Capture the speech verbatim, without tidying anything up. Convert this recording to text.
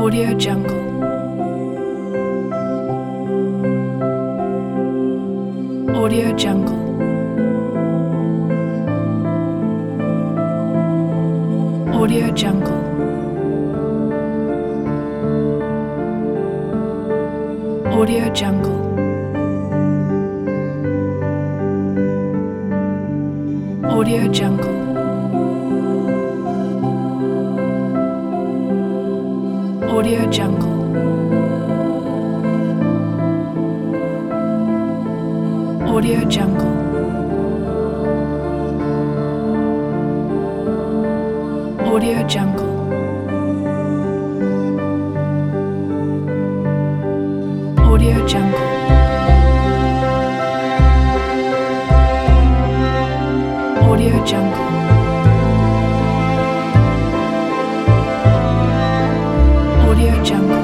Audio Jungle. Audio Jungle. Audio Jungle. Audio Jungle. Audio Jungle. Audio Jungle. Audio Jungle. Audio Jungle. Audio Jungle. Audio Jungle. Audio Jungle.